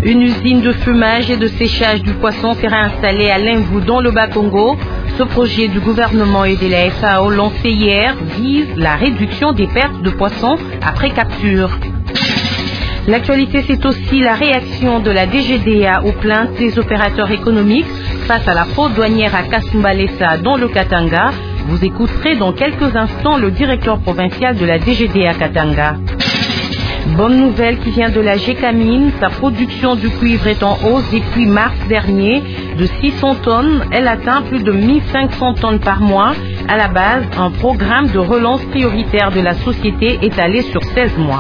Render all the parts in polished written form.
Une usine de fumage et de séchage du poisson sera installée à Linvou dans le Bas-Congo. Ce projet du gouvernement et de la FAO lancé hier vise la réduction des pertes de poissons après capture. L'actualité, c'est aussi la réaction de la DGDA aux plaintes des opérateurs économiques face à la fraude douanière à Kasumbalesa dans le Katanga. Vous écouterez dans quelques instants le directeur provincial de la DGDA Katanga. Bonne nouvelle qui vient de la Gécamine, sa production du cuivre est en hausse depuis mars dernier de 600 tonnes. Elle atteint plus de 1500 tonnes par mois. À la base, un programme de relance prioritaire de la société étalé sur 16 mois.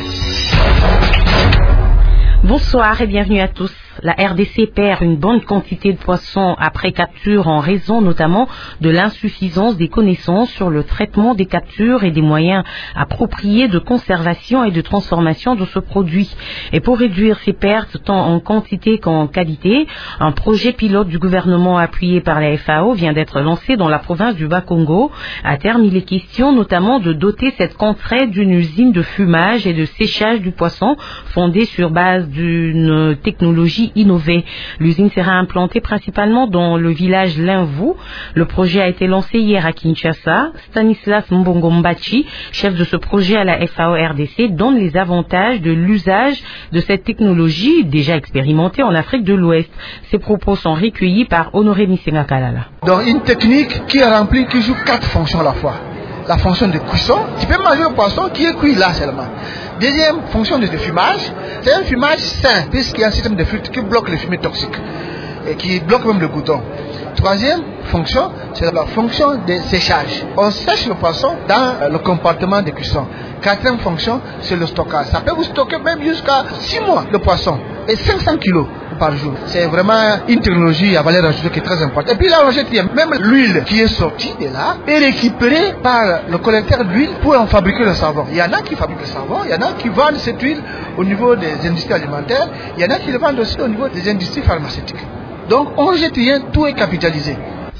Bonsoir et bienvenue à tous. La RDC perd une bonne quantité de poissons après capture en raison notamment de l'insuffisance des connaissances sur le traitement des captures et des moyens appropriés de conservation et de transformation de ce produit. Et pour réduire ces pertes tant en quantité qu'en qualité, un projet pilote du gouvernement appuyé par la FAO vient d'être lancé dans la province du Bas-Congo. À terme, il est question notamment de doter cette contrée d'une usine de fumage et de séchage du poisson fondée sur base d'une technologie innovée. L'usine sera implantée principalement dans le village Linvou. Le projet a été lancé hier à Kinshasa. Stanislas Mbongombachi, chef de ce projet à la FAO RDC, donne les avantages de l'usage de cette technologie déjà expérimentée en Afrique de l'Ouest. Ces propos sont recueillis par Honoré Misenga Kalala. Donc une technique qui joue 4 fonctions à la fois. La fonction de cuisson, tu peux manger le poisson qui est cuit là seulement. Deuxième fonction de fumage, c'est un fumage sain, puisqu'il y a un système de filtre qui bloque les fumées toxiques et qui bloque même le goudron. Troisième fonction, c'est la fonction de séchage. On sèche le poisson dans le compartiment de cuisson. Quatrième fonction, c'est le stockage. Ça peut vous stocker même jusqu'à 6 mois le poisson et 500 kilos par jour. C'est vraiment une technologie à valeur ajoutée qui est très importante. Et puis là, on jette même l'huile qui est sortie de là et récupérée par le collecteur d'huile pour en fabriquer le savon. Il y en a qui fabriquent le savon, il y en a qui vendent cette huile au niveau des industries alimentaires, il y en a qui le vendent aussi au niveau des industries pharmaceutiques. Donc on jette rien, tout est capitalisé.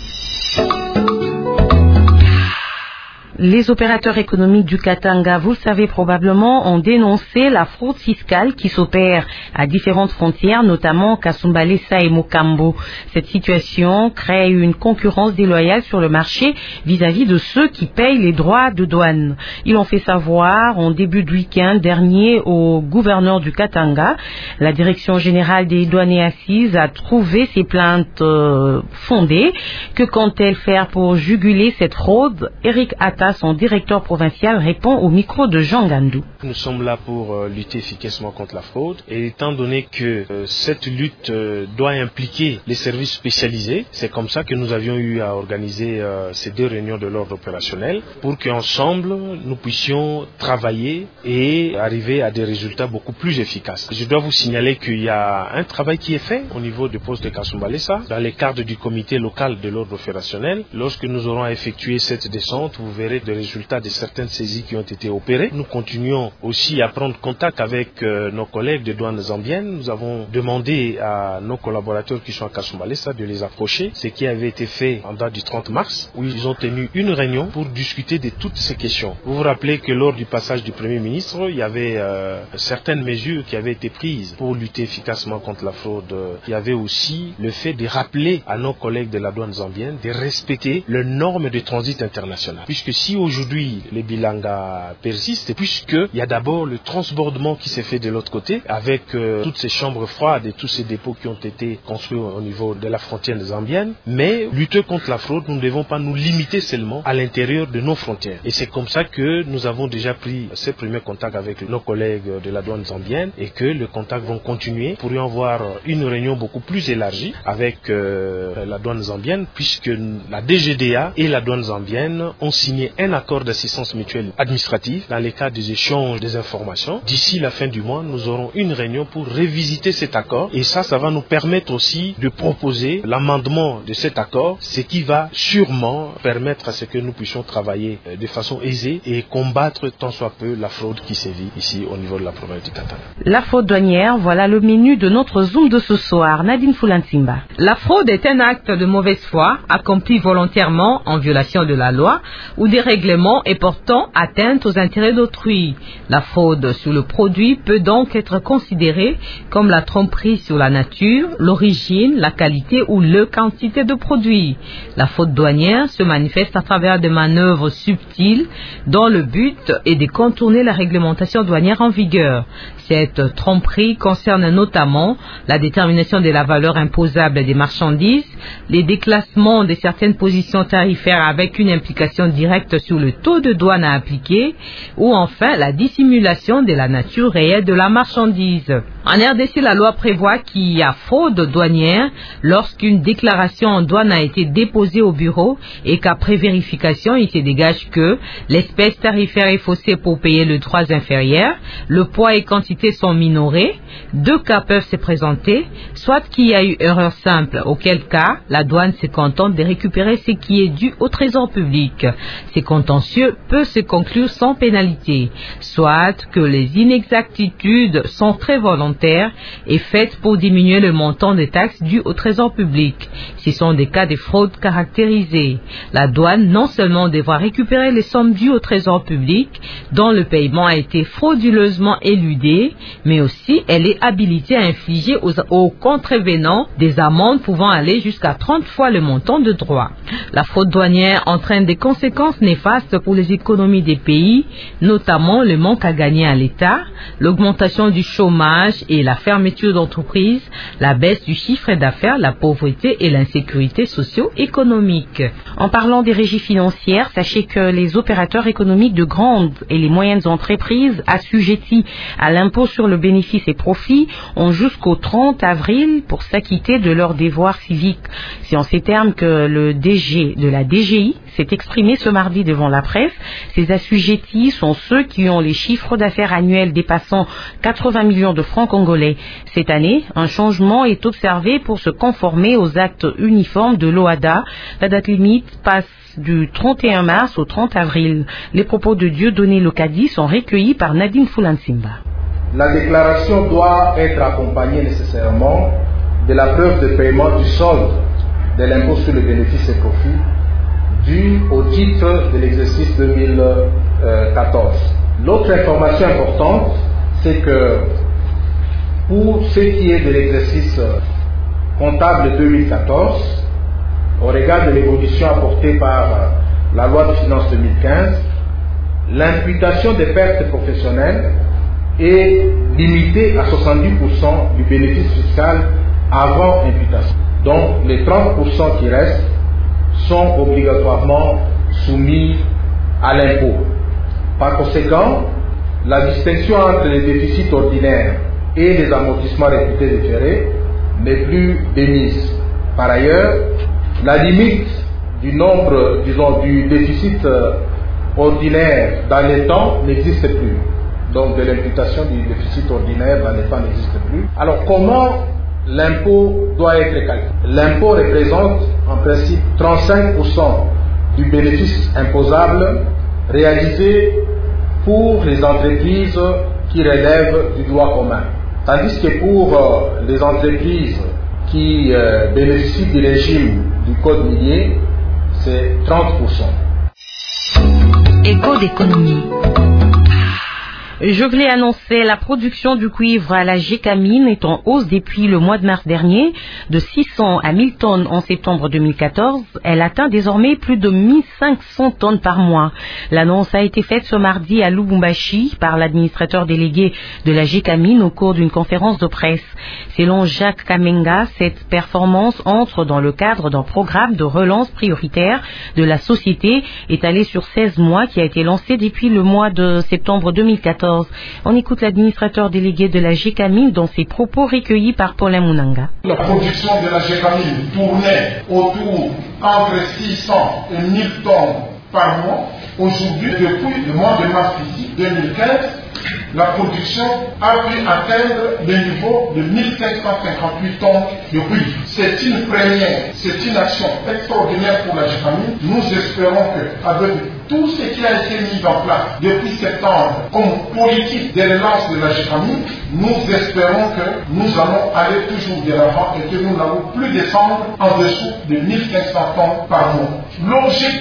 Les opérateurs économiques du Katanga, vous le savez probablement, ont dénoncé la fraude fiscale qui s'opère à différentes frontières, notamment Kasumbalesa et Mokambo. Cette situation crée une concurrence déloyale sur le marché vis-à-vis de ceux qui payent les droits de douane. Ils l'ont fait savoir en début de week-end dernier au gouverneur du Katanga. La direction générale des douanes et assises a trouvé ces plaintes fondées. Que compte-t-elle faire pour juguler cette fraude? Eric Atta, son directeur provincial, répond au micro de Jean Gandou. Nous sommes là pour lutter efficacement contre la fraude et étant donné que cette lutte doit impliquer les services spécialisés, c'est comme ça que nous avions eu à organiser ces 2 réunions de l'ordre opérationnel pour qu'ensemble nous puissions travailler et arriver à des résultats beaucoup plus efficaces. Je dois vous signaler qu'il y a un travail qui est fait au niveau du poste de Kasumbalesa dans le cadre du comité local de l'ordre opérationnel. Lorsque nous aurons effectué cette descente, vous verrez des résultats de certaines saisies qui ont été opérées. Nous continuons aussi à prendre contact avec nos collègues de douane zambienne. Nous avons demandé à nos collaborateurs qui sont à Kasumbalesa de les approcher, ce qui avait été fait en date du 30 mars, où ils ont tenu une réunion pour discuter de toutes ces questions. Vous vous rappelez que lors du passage du Premier ministre, il y avait certaines mesures qui avaient été prises pour lutter efficacement contre la fraude. Il y avait aussi le fait de rappeler à nos collègues de la douane zambienne de respecter les normes de transit international. Puisque si aujourd'hui les bilangas persistent, puisqu'il y a d'abord le transbordement qui s'est fait de l'autre côté, avec toutes ces chambres froides et tous ces dépôts qui ont été construits au niveau de la frontière zambienne, mais lutter contre la fraude, nous ne devons pas nous limiter seulement à l'intérieur de nos frontières. Et c'est comme ça que nous avons déjà pris ces premiers contacts avec nos collègues de la douane zambienne et que les contacts vont continuer. Nous pourrions avoir une réunion beaucoup plus élargie avec la douane zambienne, puisque la DGDA et la douane zambienne ont signé un accord d'assistance mutuelle administrative dans le cadre des échanges des informations. D'ici la fin du mois, nous aurons une réunion pour révisiter cet accord et ça va nous permettre aussi de proposer l'amendement de cet accord, ce qui va sûrement permettre à ce que nous puissions travailler de façon aisée et combattre tant soit peu la fraude qui sévit ici au niveau de la province du Katanga. La fraude douanière, voilà le menu de notre Zoom de ce soir. Nadine Foulansimba. La fraude est un acte de mauvaise foi accompli volontairement en violation de la loi ou des dérèglement et portant atteinte aux intérêts d'autrui. La fraude sur le produit peut donc être considérée comme la tromperie sur la nature, l'origine, la qualité ou la quantité de produit. La fraude douanière se manifeste à travers des manœuvres subtiles dont le but est de contourner la réglementation douanière en vigueur. Cette tromperie concerne notamment la détermination de la valeur imposable des marchandises, les déclassements de certaines positions tarifaires avec une implication directe sur le taux de douane à appliquer, ou enfin la dissimulation de la nature réelle de la marchandise. En RDC, la loi prévoit qu'il y a fraude douanière lorsqu'une déclaration en douane a été déposée au bureau et qu'après vérification, il se dégage que l'espèce tarifaire est faussée pour payer le droit inférieur, le poids et quantité sont minorés. Deux cas peuvent se présenter, soit qu'il y a eu erreur simple, auquel cas la douane se contente de récupérer ce qui est dû au trésor public. Ces contentieux peuvent se conclure sans pénalité, soit que les inexactitudes sont très volontaires et faites pour diminuer le montant des taxes dues au trésor public. Ce sont des cas de fraude caractérisés. La douane non seulement devra récupérer les sommes dues au trésor public dont le paiement a été frauduleusement éludé, mais aussi elle est habilitée à infliger aux contrevenants des amendes pouvant aller jusqu'à 30 fois le montant de droit. La fraude douanière entraîne des conséquences néfastes pour les économies des pays, notamment le manque à gagner à l'État, l'augmentation du chômage et la fermeture d'entreprises, la baisse du chiffre d'affaires, la pauvreté et l'insécurité socio-économique. En parlant des régies financières, sachez que les opérateurs économiques de grandes et les moyennes entreprises assujettis à l'impôt sur le bénéfice et profit ont jusqu'au 30 avril pour s'acquitter de leurs devoirs civiques. C'est en ces termes que le DG de la DGI s'est exprimé ce mardi devant la presse. Ces assujettis sont ceux qui ont les chiffres d'affaires annuels dépassant 80 millions de francs congolais. Cette année, un changement est observé pour se conformer aux actes uniformes de l'OHADA. La date limite passe du 31 mars au 30 avril. Les propos de Dieudonné Locadi sont recueillis par Nadine Fulansimba. La déclaration doit être accompagnée nécessairement de la preuve de paiement du solde de l'impôt sur le bénéfice et profit dû au titre de l'exercice 2014. L'autre information importante, c'est que pour ce qui est de l'exercice comptable 2014, au regard de l'évolution apportée par la loi de finances 2015, l'imputation des pertes professionnelles est limitée à 70% du bénéfice fiscal avant imputation. Donc les 30% qui restent sont obligatoirement soumis à l'impôt. Par conséquent, la distinction entre les déficits ordinaires et les amortissements réputés différés n'est plus démise. Par ailleurs, la limite du nombre, du déficit ordinaire dans les temps n'existe plus. Donc de l'imputation du déficit ordinaire dans les temps n'existe plus. Alors comment l'impôt doit être calculé? L'impôt représente en principe 35% du bénéfice imposable réalisé pour les entreprises qui relèvent du droit commun. Tandis que pour les entreprises qui bénéficient du régime du code minier, c'est 30%. Écho d'économie. Je voulais annoncer la production du cuivre à la Gécamine est en hausse depuis le mois de mars dernier, de 600 à 1000 tonnes en septembre 2014. Elle atteint désormais plus de 1500 tonnes par mois. L'annonce a été faite ce mardi à Lubumbashi par l'administrateur délégué de la Gécamine au cours d'une conférence de presse. Selon Jacques Kamenga, cette performance entre dans le cadre d'un programme de relance prioritaire de la société étalé sur 16 mois qui a été lancé depuis le mois de septembre 2014. On écoute l'administrateur délégué de la Gécamine dans ses propos recueillis par Paulin Munanga. La production de la Gécamine tournait autour entre 600 et 1000 tonnes par mois. Aujourd'hui, depuis le mois de mars ici, 2015, la production a pu atteindre le niveau de 1558 tonnes de cuivre. C'est une première, c'est une action extraordinaire pour la Gécamine. Nous espérons qu'avec tout ce qui a été mis en place depuis septembre comme politique de relance de la Gécamine, nous espérons que nous allons aller toujours de l'avant et que nous n'allons plus descendre en dessous de 1500 tonnes par mois. L'objectif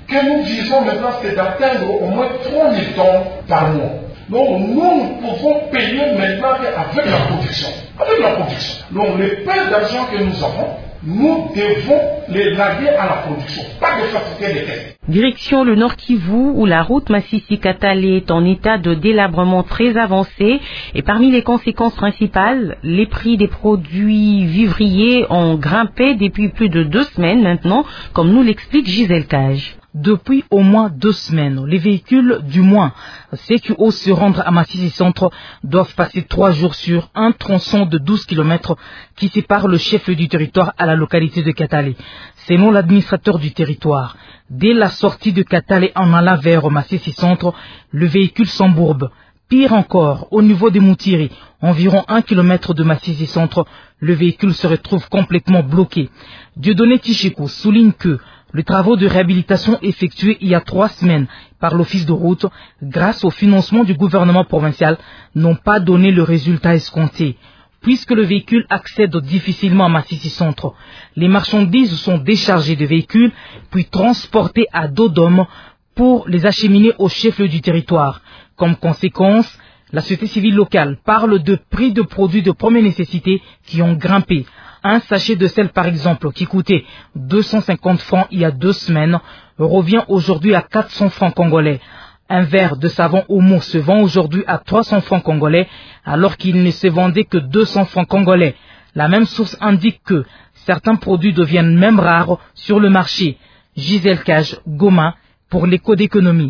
que nous visons maintenant, c'est d'atteindre au moins 3 000 tonnes par mois. Donc nous pouvons payer maintenant avec la production. Avec la production. Donc les peu d'argent que nous avons, nous devons les laguer à la production, pas de faciliter les tests. Direction le Nord Kivu, où la route Masisi-Katale est en état de délabrement très avancé. Et parmi les conséquences principales, les prix des produits vivriers ont grimpé depuis plus de 2 semaines maintenant, comme nous l'explique Gisèle Cage. Depuis au moins 2 semaines, les véhicules, du moins ceux qui osent se rendre à Masisi Centre, doivent passer 3 jours sur un tronçon de 12 km qui sépare le chef-lieu du territoire à la localité de Katale. Selon l'administrateur du territoire, dès la sortie de Katale en allant vers Masisi Centre, le véhicule s'embourbe. Pire encore, au niveau des Moutiri, environ 1 km de Masisi Centre, le véhicule se retrouve complètement bloqué. Dieudonné Tichekou souligne que les travaux de réhabilitation effectués il y a 3 semaines par l'office de route, grâce au financement du gouvernement provincial, n'ont pas donné le résultat escompté. Puisque le véhicule accède difficilement à Masisi Centre, les marchandises sont déchargées de véhicules, puis transportées à dos d'homme pour les acheminer au chef-lieu du territoire. Comme conséquence, la société civile locale parle de prix de produits de première nécessité qui ont grimpé. Un sachet de sel, par exemple, qui coûtait 250 francs il y a 2 semaines, revient aujourd'hui à 400 francs congolais. Un verre de savon Omo se vend aujourd'hui à 300 francs congolais, alors qu'il ne se vendait que 200 francs congolais. La même source indique que certains produits deviennent même rares sur le marché. Gisèle Cage, Goma, pour l'Écho d'économie.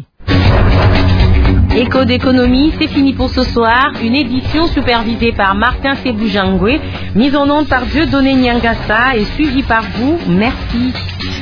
Écho d'économie, c'est fini pour ce soir. Une édition supervisée par Martin Sebujangwe, mise en onde par Dieudonné Nyangassa et suivie par vous. Merci.